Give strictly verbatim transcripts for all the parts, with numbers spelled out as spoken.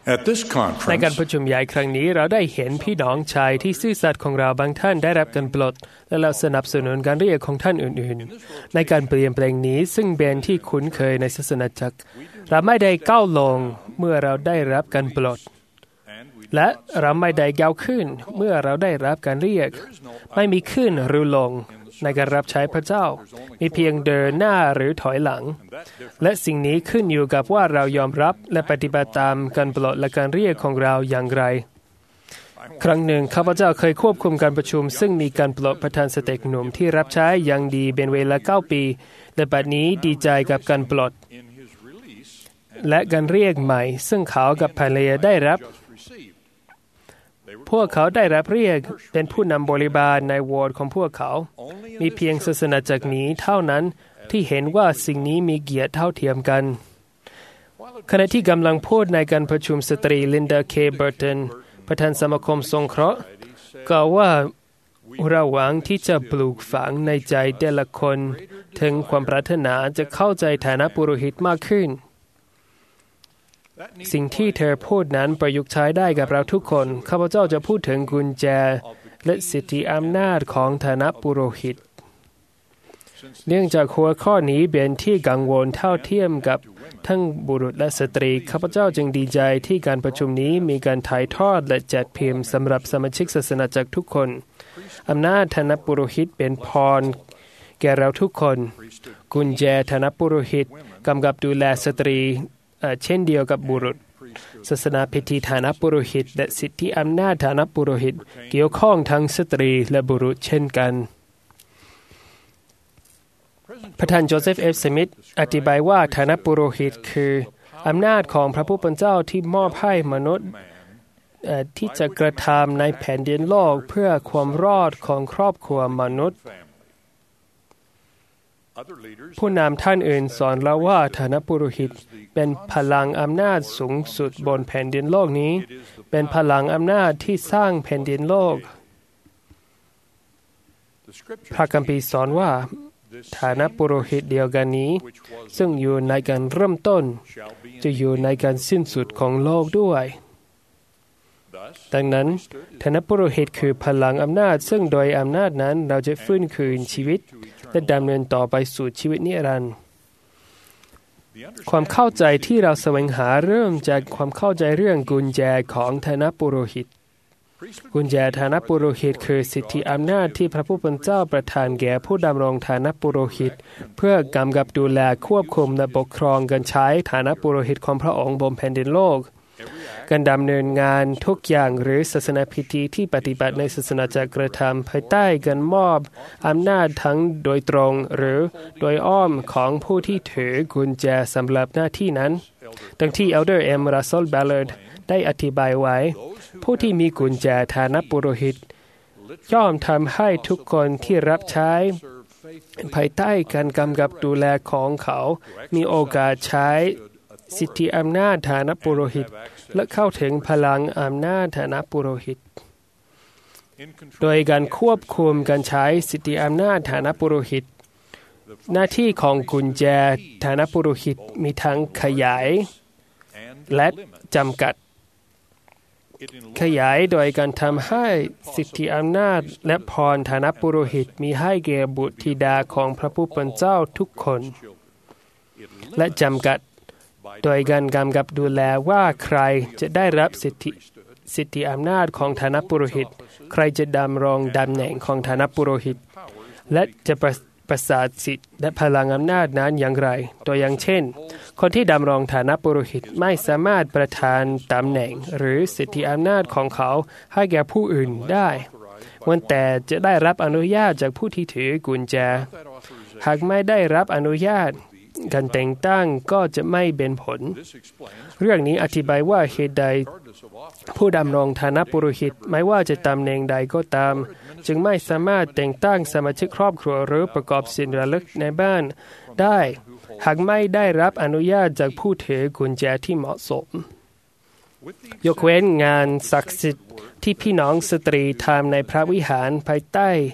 At this ในการ conference, ประชุมใหญ่ครั้งนี้เราได้เห็นพี่น้องชายที่ซื่อสัตย์ของเราบางท่านได้รับการปลดและเราสนับสนุนการเรียกของท่านอื่นๆในการเปลี่ยนแปลงนี้ซึ่งเป็นที่คุ้นเคยในศาสนาจักรเราไม่ได้ก้าวลงเมื่อเราได้รับการปลดและเราไม่ได้ก้าวขึ้นเมื่อเราได้รับการเรียกไม่มีขึ้นหรือลงในการรับใช้พระเจ้ามีเพียงเดินหน้าหรือถอยหลังและสิ่งนี้ขึ้นอยู่กับว่าเรายอมรับและปฏิบัติตามการปลดและการเรียกของเราอย่างไรครั้งหนึ่งข้าพเจ้าเคยควบคุมการประชุมซึ่งมีการปลดประธานสเต็กหนุ่มที่รับใช้อย่างดีเป็นเวลาเก้าปีและบัดนี้ดีใจกับการปลดและการเรียกใหม่ซึ่งเขากับภรรยาได้รับพวกเขาได้รับเรียกเป็นผู้นำบริบาลในวอร์ดของพวกเขามีเพียงศาสนาจักรนี้เท่านั้นที่เห็นว่าสิ่งนี้มีเกียรติเท่าเทียมกันขณะที่กำลังพูดในการประชุมสตรีลินดาเคเบิร์ตันประธานสมาคมสงเคราะห์กล่าวว่าเราหวังที่จะปลูกฝังในใจแต่ละคนถึงความปรารถนาจะเข้าใจฐานะปุโรหิตมากขึ้นสิ่งที่เธอพูดนั้นประยุกต์ใช้ได้กับเราทุกคนข้าพเจ้าจะพูดถึงกุญแจและสิทธิอำนาจของฐานะปุโรหิตเนื่องจากหัวข้อนี้เป็นที่กังวลเท่าเทียมกับทั้งบุรุษและสตรีข้าพเจ้าจึงดีใจที่การประชุมนี้มีการถ่ายทอดและจัดพิมพ์สำหรับสมาชิกศาสนาจักรทุกคนอำนาจฐานะปุโรหิตเป็นพรแก่เราทุกคนกุญแจฐานะปุโรหิตกำกับดูแลสตรีเช่นเดียวกับบุรุษศาสนาพิธีฐานะปุโรหิตและสิทธิอำนาจฐานะปุโรหิตเกี่ยวข้องทั้งสตรีและบุรุษเช่นกันประธานโจเซฟเอฟสมิธอธิบายว่าฐานะปุโรหิตคืออำนาจของพระผู้เป็นเจ้าที่มอบให้มนุษย์ที่จะกระทำในแผ่นดินโลกเพื่อความรอดของครอบครัวมนุษย์ผู้นำท่านอื่นสอนเราว่าฐานะปุโรหิตเป็นพลังอำนาจสูงสุดบนแผ่นดินโลกนี้เป็นพลังอำนาจที่สร้างแผ่นดินโลกพระคัมภีร์สอนว่าฐานะปุโรหิตเดียวกันนี้ซึ่งอยู่ในการเริ่มต้นจะอยู่ในการสิ้นสุดของโลกด้วยดังนั้นฐานะปุโรหิตคือพลังอำนาจซึ่งโดยอำนาจนั้นเราจะฟื้นคืนชีวิตและดำเนินต่อไปสู่ชีวิตนิรันดร์ความเข้าใจที่เราแสวงหาเริ่มจากความเข้าใจเรื่องกุญแจของฐานะปุโรหิตกุญแจฐานะปุโรหิตคือสิทธิอำนาจที่พระผู้เป็นเจ้าประทานแก่ผู้ดำรงฐานะปุโรหิตเพื่อกำกับดูแลควบคุมและปกครองการใช้ฐานะปุโรหิตของพระองค์บนแผ่นดินโลกการดำเนินงานทุกอย่างหรือศาสนาพิธีที่ปฏิบัติในศาสนาจักรกระทำภายใต้การมอบอำนาจทั้งโดยตรงหรือโดยอ้อมของผู้ที่ถือกุญแจสำหรับหน้าที่นั้นดังที่ Elder M. Russell Ballard ได้อธิบายไว้ผู้ที่มีกุญแจฐานะปุโรหิตย่อมทำให้ทุกคนที่รับใช้ภายใต้การกำกับดูแลของเขามีโอกาสใช้สิทธิอำนาจฐานะปุโรหิตและเข้าถึงพลังอำนาจฐานะปุโรหิตโดยการควบคุมการใช้สิทธิอำนาจฐานะปุโรหิตหน้าที่ของกุญแจฐานะปุโรหิตมีทั้งขยายและจำกัดขยายโดยการทำให้สิทธิอำนาจและพรฐานะปุโรหิตมีให้แก่บุตรธิดาของพระผู้เป็นเจ้าทุกคนและจำกัดโดยการกำกับดูแลว่าใครจะได้รับสิทธิสิทธิอำนาจของฐานะปุโรหิตใครจะดำรงตำแหน่งของฐานะปุโรหิตและจะประประสาทสิทธิและพลังอำนาจนั้นอย่างไรตัวอย่างเช่นคนที่ดำรงฐานะปุโรหิตไม่สามารถประทานตำแหน่งหรือสิทธิอำนาจของเขาให้แก่ผู้อื่นได้เว้นแต่จะได้รับอนุญาตจากผู้ที่ถือกุญแจหากไม่ได้รับอนุญาตการแต่งตั้งก็จะไม่เป็นผลเรื่องนี้อธิบายว่าเหตุใดผู้ดำรงฐานะปุโรหิตไม่ว่าจะตำแหน่งใดก็ตามจึงไม่สามารถแต่งตั้งสมาชิกครอบครัวหรือประกอบสิ่งระลึกในบ้านได้หากไม่ได้รับอนุญาตจากผู้ถือกุญแจที่เหมาะสมยกเว้นงานศักดิ์สิทธิ์ที่พี่น้องสตรีทำในพระวิหารภายใต้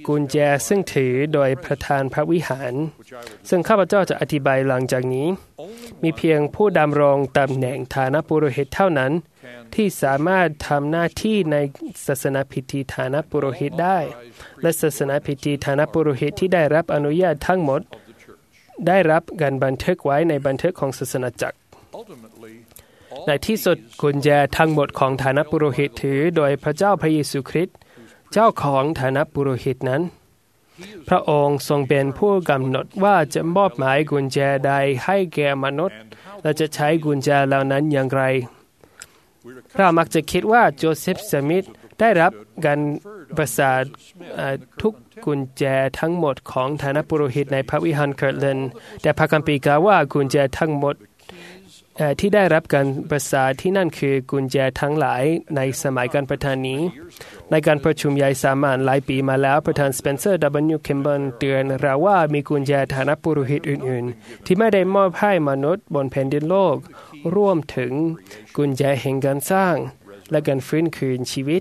กุญแจซึ่งถือโดยประธานพระวิหารซึ่งข้าพเจ้าจะอธิบายหลังจากนี้มีเพียงผู้ดำรงตำแหน่งฐานะปุโรหิตเท่านั้นที่สามารถทำหน้าที่ในศาสนาพิธีฐานะปุโรหิตได้และศาสนาพิธีฐานะปุโรหิตที่ได้รับอนุญาตทั้งหมดได้รับการบันทึกไว้ในบันทึกของศาสนาจักรในที่สุดกุญแจทั้งหมดของฐานะปุโรหิตถือโดยพระเจ้าพระเยซูคริสต์เจ้าของฐานะปุโรหิตนั้นพระองค์ทรงเป็นผู้กำหนดว่าจะมอบหมายกุญแจใดให้แก่มนุษย์และจะใช้กุญแจเหล่านั้นอย่างไรเรามักจะคิดว่าโจเซฟสมิธได้รับการประสาททุกกุญแจทั้งหมดของฐานะปุโรหิตในพระวิหารเคิร์ตแลนด์แต่พระคัมภีร์กล่าวว่ากุญแจทั้งหมดที่ได้รับการประสาทที่นั่นคือกุญแจทั้งหลายในสมัยการประทานนี้ในการประชุมใหญ่สามัญหลายปีมาแล้วประธานสเปนเซอร์ ดับเบิลยู คิมเบิลเตือนเราว่ามีกุญแจฐานะปุโรหิตอื่นๆที่ไม่ได้มอบให้มนุษย์บนแผ่นดินโลกรวมถึงกุญแจแห่งการสร้างและการฟื้นคืนชีวิต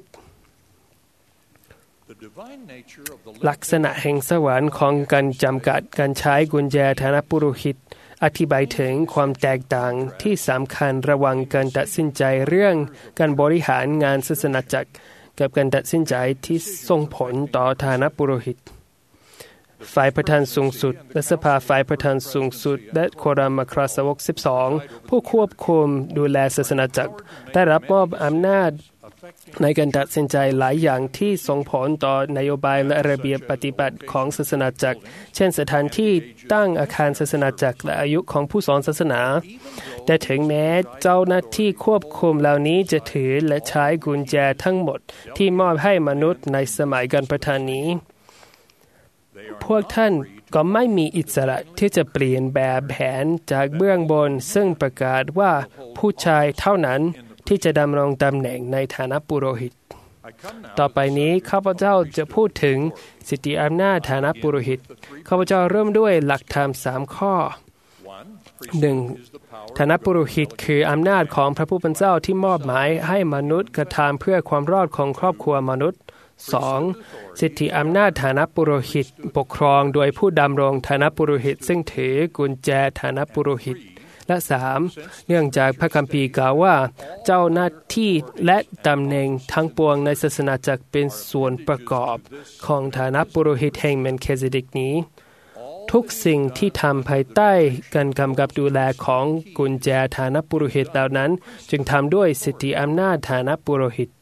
ลักษณะแห่งสวรรค์ของการจำกัดการใช้กุญแจฐานะปุโรหิตอธิบายถึงความแตกต่างที่สำคัญระหว่างการตัดสินใจเรื่องการบริหารงานศาสนาจักรกับการตัดสินใจที่ส่งผลต่อฐานะปุโรหิตฝ่ายประธานสูงสุดและสภาฝ่ายประธานสูงสุดและโครัมอัครสาวกสิบสองผู้ควบคุมดูแลศาสนาจักรได้รับมอบอำนาจในการตัดสินใจหลายอย่างที่ส่งผลต่อนโยบายและระเบียบปฏิบัติของศาสนาจักรเช่นสถานที่ตั้งอาคารศาสนาจักรและอายุของผู้สอนศาสนาแต่ถึงแม้เจ้าหน้าที่ควบคุมเหล่านี้จะถือและใช้กุญแจทั้งหมดที่มอบให้มนุษย์ในสมัยการประทานนี้พวกท่านก็ไม่มีอิสระที่จะเปลี่ยนแบบแผนจากเบื้องบนซึ่งประกาศว่าผู้ชายเท่านั้นที่จะดำรงตำแหน่งในฐานะปุโรหิตต่อไปนี้ข้าพเจ้าจะพูดถึงสิทธิอำนาจฐานะปุโรหิตข้าพเจ้าเริ่มด้วยหลักธรรมสามข้อ หนึ่ง ฐานะปุโรหิตคืออำนาจของพระผู้เป็นเจ้าที่มอบหมายให้มนุษย์กระทำเพื่อความรอดของครอบครัวมนุษย์ สอง สิทธิอำนาจฐานะปุโรหิตปกครองโดยผู้ดำรงฐานะปุโรหิตซึ่งถือกุญแจฐานะปุโรหิตและสามเนื่องจากพระคัมภีร์กล่าวว่าเจ้าหน้าที่และตำแหน่งทั้งปวงในศาสนาจักรเป็นส่วนประกอบของฐานะปุโรหิตแห่งเมลคิเซเดกนี้ทุกสิ่งที่ทำภายใต้การกำกับดูแลของกุญแจฐานะปุโรหิตเหล่านั้นจึงทำด้วยสิทธิอำนาจฐานะปุโรหิต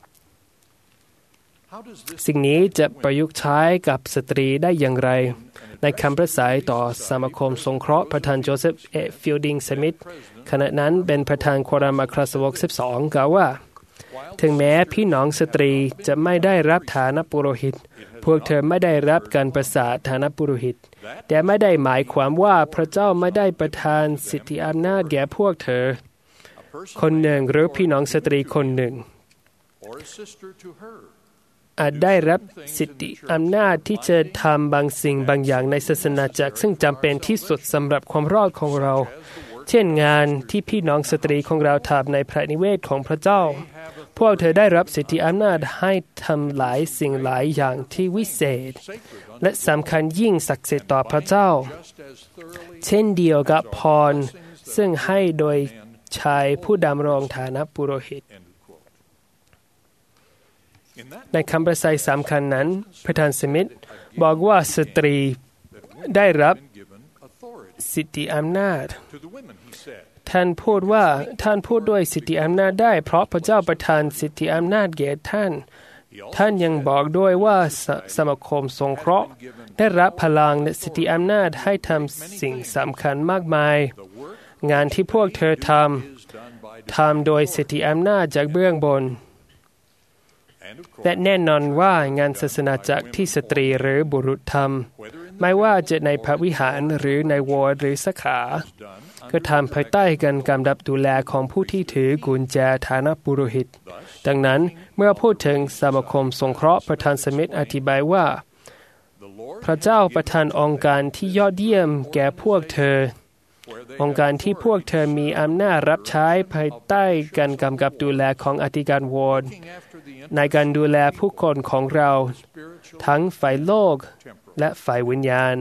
สิ่งนี้จะประยุกต์ใช้กับสตรีได้อย่างไรในคำปราศัยต่อสมาคมสงเคราะห์ประธานโจเซฟเอฟิลดิงสมิธขณะนั้นเป็นประธานโครัมอัครสาวกสิบสองกล่าวว่าถึงแม้พี่น้องสตรีจะไม่ได้รับฐานะปุโรหิตพวกเธอไม่ได้รับการประสาทฐานะปุโรหิตแต่ไม่ได้หมายความว่าพระเจ้าไม่ได้ประทานสิทธิอำนาจแก่พวกเธอคนหนึ่งหรือพี่น้องสตรีคนหนึ่งอาจได้รับสิทธิอำนาจที่จะทำบางสิ่งบางอย่างในศาสนาจักรซึ่งจำเป็นที่สุดสำหรับความรอดของเราเช่นงานที่พี่น้องสตรีของเราทำในพระนิเวศของพระเจ้าพวกเธอได้รับสิทธิอำนาจให้ทำหลายสิ่งหลายอย่างที่วิเศษและสำคัญยิ่งศักดิ์สิทธิ์ต่อพระเจ้าเช่นเดียวกับพรซึ่งให้โดยชายผู้ดำรงฐานะปุโรหิตในคำปราศัยสำคัญนั้นประธานสมิธบอกว่าสตรีได้รับสิทธิอำนาจท่านพูดว่าท่านพูดด้วยสิทธิอำนาจได้เพราะพระเจ้าประทานสิทธิอำนาจแก่ท่านท่านยังบอกด้วยว่าส, สมาคมสงเคราะห์ได้รับพลังและสิทธิอำนาจให้ทำสิ่งสำคัญมากมายงานที่พวกเธอทำทำโดยสิทธิอำนาจจากเบื้องบนและแน่นอนว่างานศาสนาจักรที่สตรีหรือบุรุษทำไม่ว่าจะในพระวิหารหรือในวอร์ดหรือสาขาก็ทำภายใต้การกำกับดูแลของผู้ที่ถือกุญแจฐานะปุโรหิตดังนั้นเมื่อพูดถึงสมาคมสงเคราะห์ประธานสมิธอธิบายว่าพระเจ้าประทานองค์การที่ยอดเยี่ยมแก่พวกเธอองค์การที่พวกเธอมีอำนาจรับใช้ภายใต้การกำกับดูแลของอธิการวอร์ดในการดูแลผู้คนของเราทั้งฝ่ายโลกและฝ่ายวิญญาณ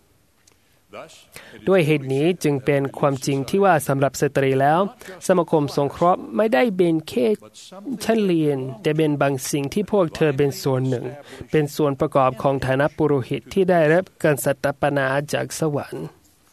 ด้วยเหตุนี้จึงเป็นความจริงที่ว่าสำหรับสตรีแล้วสมาคมสงเคราะห์ไม่ได้เป็นแค่ชั้นเรียนแต่เป็นบางสิ่งที่พวกเธอเป็นส่วนหนึ่งเป็นส่วนประกอบของฐานะปุโรหิตที่ได้รับการสถาปนาจากสวรรค์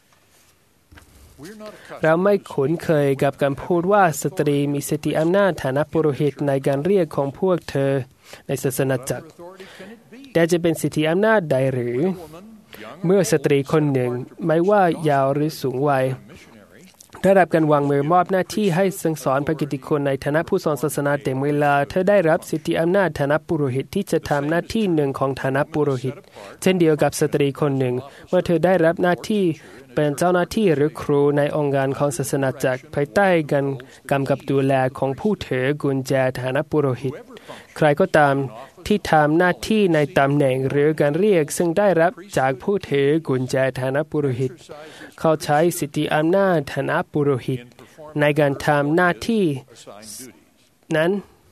เราไม่คุ้นเคยกับการพูดว่าสตรีมีสิทธิอำนาจฐานะปุโรหิตในการเรียกของพวกเธอในศาสนาจักรแต่จะเป็นสิทธิอำนาจใดหรือเมื่อสตรีคนหนึ่งไม่ว่ายาวหรือสูงวัยได้รับการวางมือมอบหน้าที่ให้สั่งสอนพระกิตติคุณในฐานะผู้สอนศาสนาเต็มเวลาเธอได้รับสิทธิอำนาจฐานะปุโรหิตที่จะทำหน้าที่หนึ่งของฐานะปุโรหิตเช่นเดียวกับสตรีคนหนึ่งเมื่อเธอได้รับหน้าที่เป็นเจ้าหน้าที่หรือครูในองค์การของศาสนาจักรภายใต้การกำกับดูแลของผู้ถือกุญแจฐานะปุโรหิตใครก็ตามที่ทำหน้าที่ในตำแหน่งหรือการเรียกซึ่งได้รับจากผู้ถือกุญแจฐานะปุโรหิตเขาใช้สิทธิอำนาจฐานะปุโรหิตในการทำหน้าที่นั้น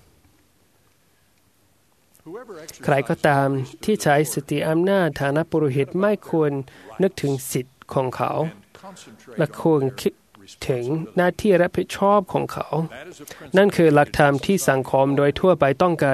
ใครก็ตามที่ใช้สิทธิอำนาจฐานะปุโรหิตไม่ควรนึกถึงสิทธิของเขาและควรคิดถึงหน้าที่รับผิดชอบของเขานั่นคือหลักธรรมที่สังคมโดยทั่วไปต้องการ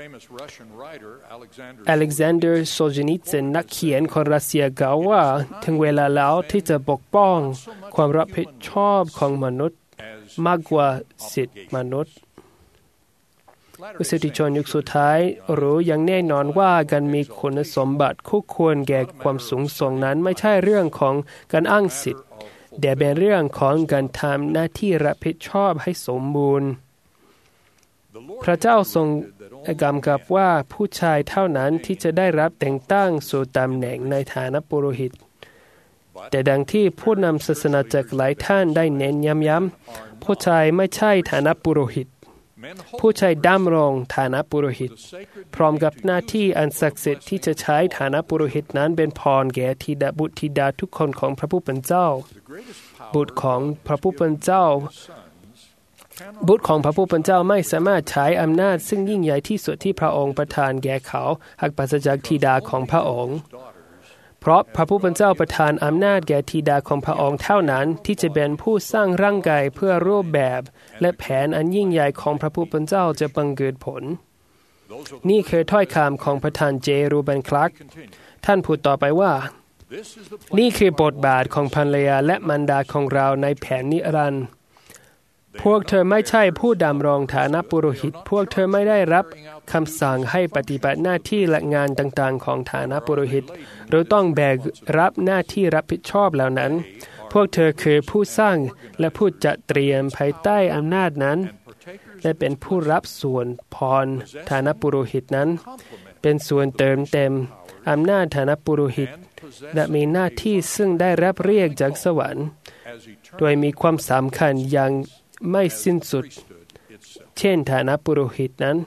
อเล็กซานเดอร์ โซจินิตซินนักเขียนคนรัสเซียกล่าวว่าถึงเวลาแล้วที่จะปกป้องความรับผิดชอบของมนุษย์มากกว่าสิทธิมนุษย์อุสิติชนยุคสุดท้ายรู้อย่างแน่นอนว่าการมีคุณสมบัติคู่ควรแก่ความสูงส่งนั้นไม่ใช่เรื่องของการอ้างสิทธิ์แต่เป็นเรื่องของการทำหน้าที่รับผิดชอบให้สมบูรณ์พระเจ้าทรงกำกับว่าผู้ชายเท่านั้นที่จะได้รับแต่งตั้งสู่ตำแหน่งในฐานะปุโรหิตแต่ดังที่ผู้นำศาสนาจักรหลายท่านได้เน้นย้ำๆผู้ชายไม่ใช่ฐานะปุโรหิตผู้ชายดำรงฐานะปุโรหิตพร้อมกับหน้าที่อันศักดิ์สิทธิ์ที่จะใช้ฐานะปุโรหิตนั้นเป็นพรแก่ธิดาบุตรธิดาทุกคนของพระผู้เป็นเจ้าบุตรของพระผู้เป็นเจ้าบุตรของพระผู้เป็นเจ้าไม่สามารถใช้อำนาจซึ่งยิ่งใหญ่ที่สุดที่พระองค์ประทานแก่เขาหากปราศจากธิดาของพระองค์เพราะพระผู้เป็นเจ้าประทานอำนาจแก่ธิดาของพระองค์เท่านั้นที่จะเป็นผู้สร้างร่างกายเพื่อรูปแบบและแผนอันยิ่งใหญ่ของพระผู้เป็นเจ้าจะบังเกิดผลนี่คือถ้อยคำของประธานเจรูเบนคลักท่านพูดต่อไปว่านี่คือบทบาทของภรรยาและมารดาของเราในแผนนิรันดร์พวกเธอไม่ใช่ผู้ดำรงฐานะปุโรหิตพวกเธอไม่ได้รับคำสั่งให้ปฏิบัติหน้าที่และงานต่างๆของฐานะปุโรหิตหรือต้องแบกรับหน้าที่รับผิดชอบเหล่านั้นพวกเธอคือผู้สร้างและผู้จัดเตรียมภายใต้อำนาจนั้นและเป็นผู้รับส่วนพรฐานะปุโรหิตนั้นเป็นส่วนเติมเต็มอำนาจฐานะปุโรหิตและมีหน้าที่ซึ่งได้รับเรียกจากสวรรค์โดยมีความสำคัญอย่างไม่สิ้นสุดเช่นฐานะปุโรหิตนั้น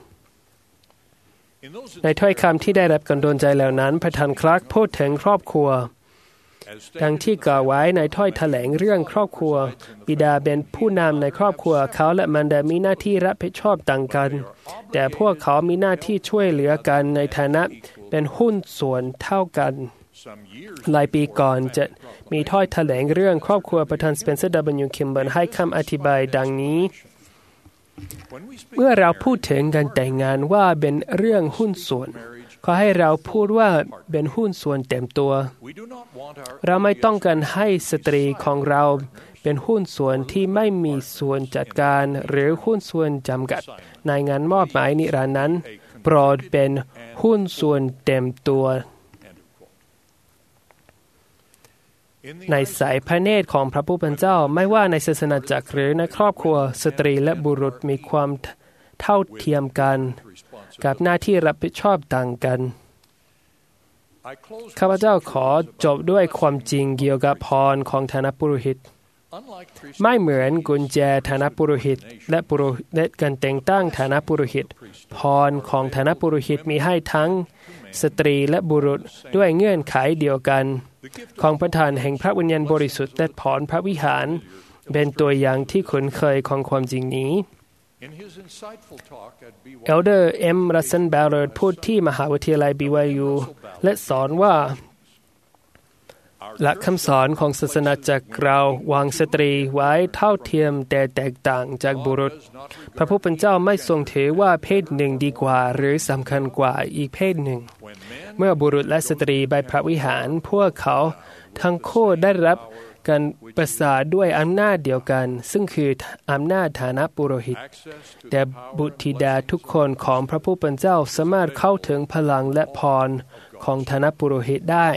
ในถ้อยคำที่ได้รับการโดนใจเหล่านั้นประธานคลักพูดถึงครอบครัวดังที่กล่าวไว้ในถ้อยแถลงเรื่องครอบครัวบิดาเป็นผู้นำในครอบครัวเขาและมารดามีหน้าที่รับผิดชอบต่างกันแต่พวกเขามีหน้าที่ช่วยเหลือกันในฐานะเป็นหุ้นส่วนเท่ากันหลายปีก่อนจะมีถ้อยแถลงเรื่องครอบครัวประธานสเปนเซอร์ ดับเบิลยู คิมเบิลให้คำอธิบายดังนี้เมื่อเราพูดถึงการแต่งงานว่าเป็นเรื่องหุ้นส่วนขอให้เราพูดว่าเป็นหุ้นส่วนเต็มตัวเราไม่ต้องการให้สตรีของเราเป็นหุ้นส่วนที่ไม่มีส่วนจัดการหรือหุ้นส่วนจำกัดในงานมอบหมายนิรันดร์นั้นโปรดเป็นหุ้นส่วนเต็มตัวในสายพระเนตรของพระผู้เป็นเจ้าไม่ว่าในศาสนาจักรหรือในครอบครัวสตรีและบุรุษมีความเท่าเทียมกันกับหน้าที่รับผิดชอบต่างกันข้าพเจ้าขอจบด้วยความจริงเกี่ยวกับพรของฐานะปุโรหิตไม่เหมือนกุญแจฐานะปุโรหิตและปุโรหิตการแต่งตั้งฐานะปุโรหิตพรของฐานะปุโรหิตมีให้ทั้งสตรีและบุรุษด้วยเงื่อนไขเดียวกันของประธานแห่งพระวิญญาณบริสุทธิ์และพรพระวิหารเป็นตัวอย่างที่คุ้นเคยของความจริงนี้เอลเดอร์เอ็มรัสเซนแบลเลอร์พูดที่มหาวิทยาลัย บี วาย ยู และสอนว่าหลักคำสอนของศาสนาจักรเราวางสตรีไว้เท่าเทียมแต่แตกต่างจากบุรุษพระผู้เป็นเจ้าไม่ทรงถือว่าเพศหนึ่งดีกว่าหรือสำคัญกว่าอีกเพศหนึ่งเมื่อบุรุษและสตรีไปพระวิหารพวกเขาทั้งคู่ได้รับการประสาทด้วยอำนาจเดียวกันซึ่งคืออำนาจฐานะปุโรหิตแต่บุตรธิดาทุกคนของพระผู้เป็นเจ้าสามารถเข้าถึงพลังและพรของฐานะปุโรหิตได้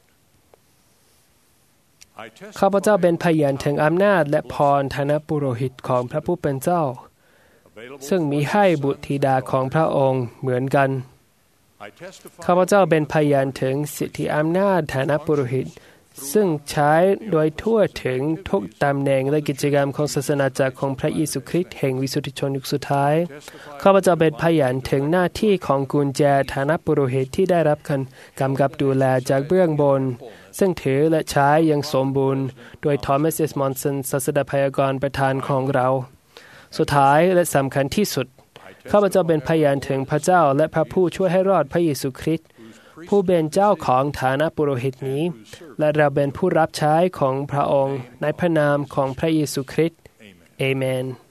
ข้าพเจ้าเป็นพยานถึงอำนาจและพรฐานะปุโรหิตของพระผู้เป็นเจ้าซึ่งมีให้บุตรธิดาของพระองค์เหมือนกันข้าพเจ้าเป็นพยานถึงสิทธิอำนาจฐานะปุโรหิตซึ่งใช้โดยทั่วถึงทุกตำแหน่งและกิจกรรมของศาสนาจักรของพระเยซูคริสต์แห่งวิสุทธิชนยุคสุดท้ายข้าพเจ้าเป็นพยานถึงหน้าที่ของกุญแจฐานะปุโรหิตที่ได้รับการกำกับดูแลจากเบื้องบนซึ่งถือและใช้อย่างสมบูรณ์โดยทอมัส เอส มอนสันศาสดาพยากรณ์ประธานของเราสุดท้ายและสำคัญที่สุดข้าพเจ้าเป็นพยานถึงพระเจ้าและพระผู้ช่วยให้รอดพระเยซูคริสต์ผู้เป็นเจ้าของฐานะปุโรหิตนี้และเราเป็นผู้รับใช้ของพระองค์ในพระนามของพระเยซูคริสต์เอเมน